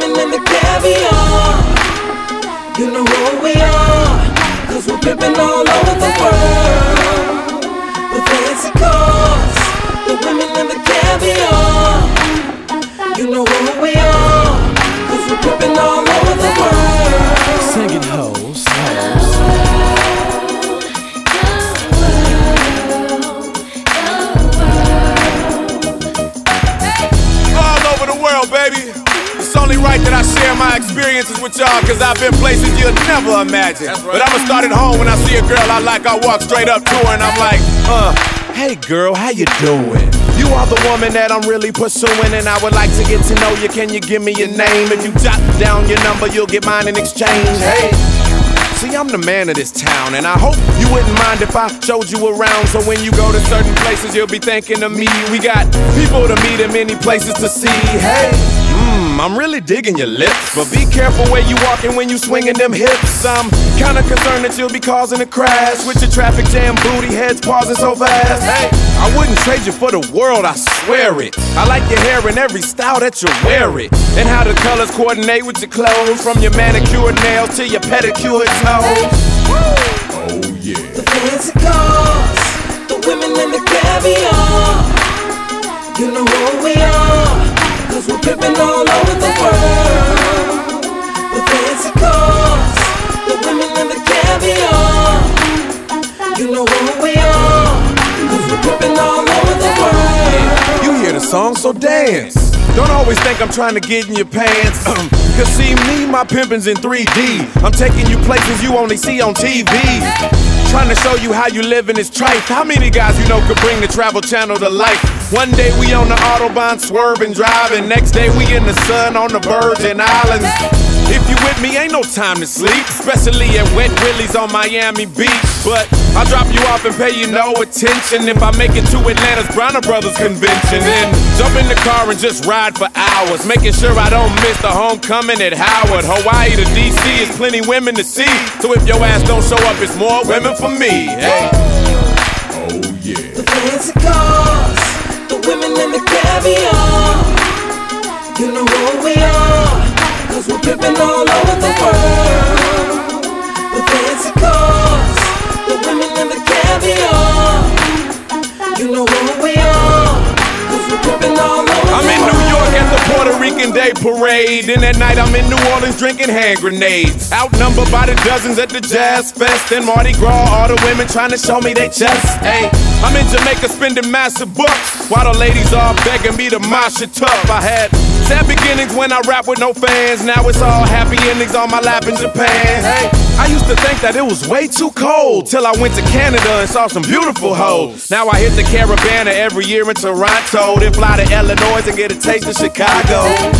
women and the caviar. You know who we are, 'cause we're pimping all over the world. With fancy cars, the women and the caviar. You know who we are, 'cause we're pimping all over the world. Sing it, hoes, All over the world, baby. It's only right that I share my experiences with y'all, 'cause I've been places you'll never imagine. Right. But I'ma start at home. When I see a girl I like, I walk straight up to her and I'm like, hey girl, how you doing? You are the woman that I'm really pursuing, and I would like to get to know you. Can you give me your name? If you jot down your number, you'll get mine in exchange. Hey, see, I'm the man of this town, and I hope you wouldn't mind if I showed you around. So when you go to certain places, you'll be thinking of me. We got people to meet and many places to see. Hey, I'm really digging your lips, but be careful where you walking when you swinging them hips. I'm kinda concerned that you'll be causing a crash with your traffic jam booty heads pausing so fast. Hey, I wouldn't trade you for the world, I swear it. I like your hair in every style that you wear it, and how the colors coordinate with your clothes, from your manicured nails to your pedicured toes. Oh yeah. The fancy cars, the women and the caviar. You know who we are, 'cause we're pimping all over the world. The fancy cars, the women and the caviar. You know who we are, 'cause we're pimping all over the world. You hear the song, so dance. Don't always think I'm trying to get in your pants. 'Cause see me, my pimpin's in 3D. I'm taking you places you only see on TV. Trying to show you how you live in this trife. How many guys you know could bring the Travel Channel to life? One day we on the Autobahn swerving, driving. Next day we in the sun on the Virgin Islands. If you with me, ain't no time to sleep, especially at Wet Willie's on Miami Beach. But I'll drop you off and pay you no attention if I make it to Atlanta's Bronner Brothers convention. Then jump in the car and just ride for hours, making sure I don't miss the homecoming at Howard. Hawaii to DC is plenty women to see, so if your ass don't show up, it's more women for me. Hey. Oh yeah. The fancy cars, the women and the caviar. You know who we are, 'cause we're pimping all over the world. The fancy cars, the women and the caviar. You know who we are, 'cause we're pimping all over the world. I'm in New York at the Puerto Rican Day Parade. Then at night I'm in New Orleans drinking hand grenades. Outnumbered by the dozens at the Jazz Fest and Mardi Gras. All the women trying to show me they chest. Hey, I'm in Jamaica spending massive bucks, while the ladies all begging me to mosh it tough. I had sad beginnings when I rap with no fans. Now it's all happy endings on my lap in Japan. Hey, I used to think that it was way too cold, till I went to Canada and saw some beautiful hoes. Now I hit the Caribana every year in Toronto, then fly to Illinois and get a taste of Chicago.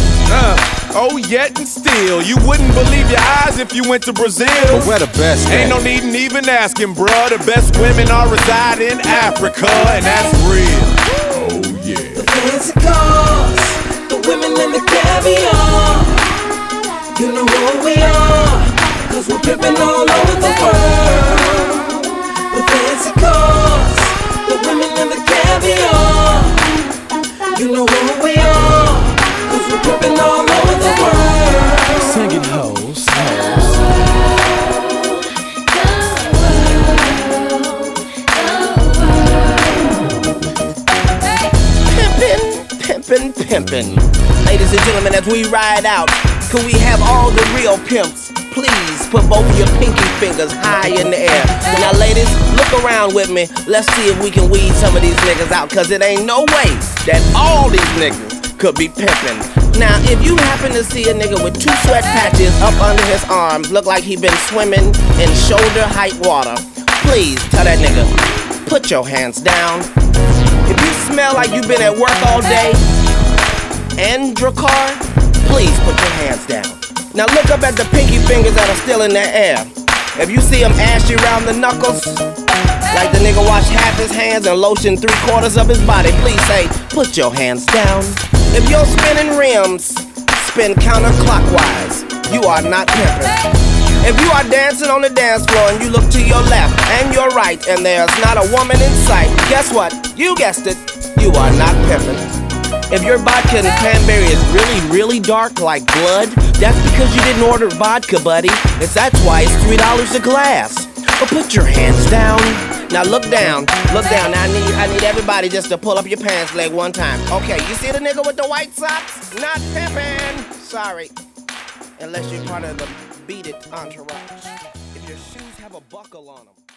Oh, yet and still, you wouldn't believe your eyes if you went to Brazil. But we're the best. Ain't no need in even asking, bruh. The best women all reside in Africa, and that's real. Oh yeah. The fancy cars, the women and the caviar. You know who we are, 'cause we're pimping all over the world. The fancy cars, the women and the caviar. You know who we are, 'cause we're pimping all over the world. Sing it, hoes. Pimpin'. Ladies and gentlemen, as we ride out, could we have all the real pimps please put both of your pinky fingers high in the air? Now ladies, look around with me. Let's see if we can weed some of these niggas out, cause it ain't no way that all these niggas could be pimpin'. Now if you happen to see a nigga with 2 sweat patches up under his arms, look like he been swimming in shoulder height water, please tell that nigga, put your hands down. If you smell like you've been at work all day and Dracar, please put your hands down. Now look up at the pinky fingers that are still in the air. If you see them ashy around the knuckles, like the nigga washed half his hands and lotioned 3/4 of his body, please say, put your hands down. If you're spinning rims, spin counterclockwise. You are not pimping. If you are dancing on the dance floor and you look to your left and your right and there's not a woman in sight, guess what? You guessed it. You are not pimping. If your vodka and cranberry is really dark like blood, that's because you didn't order vodka, buddy. That's why it's $3 a glass. But put your hands down. Now look down. Now I need everybody just to pull up your pants leg one time. Okay, you see the nigga with the white socks? Not pimpin'. Sorry. Unless you're part of the Beat It entourage. If your shoes have a buckle on them.